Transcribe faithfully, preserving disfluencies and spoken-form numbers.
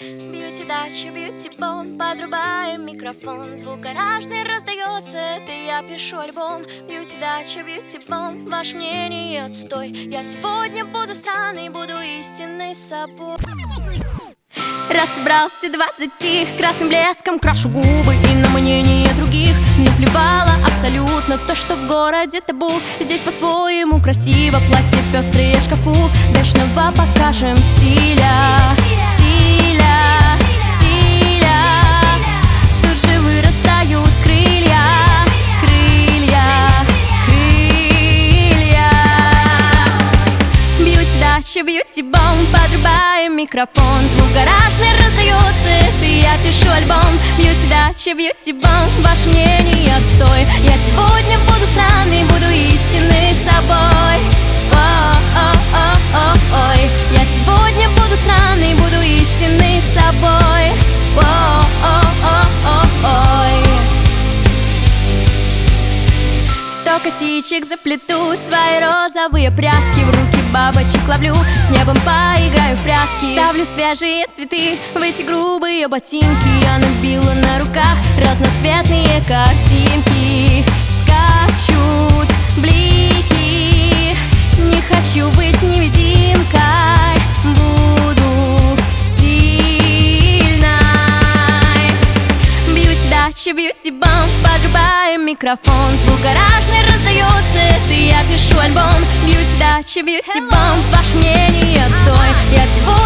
Бьюти дача, бьюти бом, подрубаем микрофон. Звук гаражный раздается, это я пишу альбом. Бьюти дача, бьюти бом, ваше мнение отстой. Я сегодня буду странной, буду истинной собой. Раз собрался, два затих, красным блеском крашу губы. И на мнение других не плевала абсолютно то, что в городе табу. Здесь по-своему красиво, платье пестрые в шкафу. Дачного покажем стиля, стиля, стиля. Тут же вырастают крылья, крылья, крылья. Бьюти дача, бьюти бом, подрубаем микрофон. Звук гаражный раздается, это я пишу альбом. Бьюти дача, бьюти бом, ваше мнение отстой. Я сегодня буду странной, буду истинной собой. О-о-о-о-ой. Я сегодня буду странной, буду истинной собой. О-о-о-о-ой. Сто косичек заплету, свои розовые прятки, в руки бабочек ловлю, с небом поиграю в прятки. Ставлю свежие цветы в эти грубые ботинки. Я набила на руках разноцветные картинки. Скачут блики, не хочу быть невидимкой, буду стильной. Бьюти дача, бьюти бом, подрубаем микрофон. Звук гаражный раздается, это я пишу альбом. Бьюти дача, бьюти бом, ваше мнение отстой. Я сегодня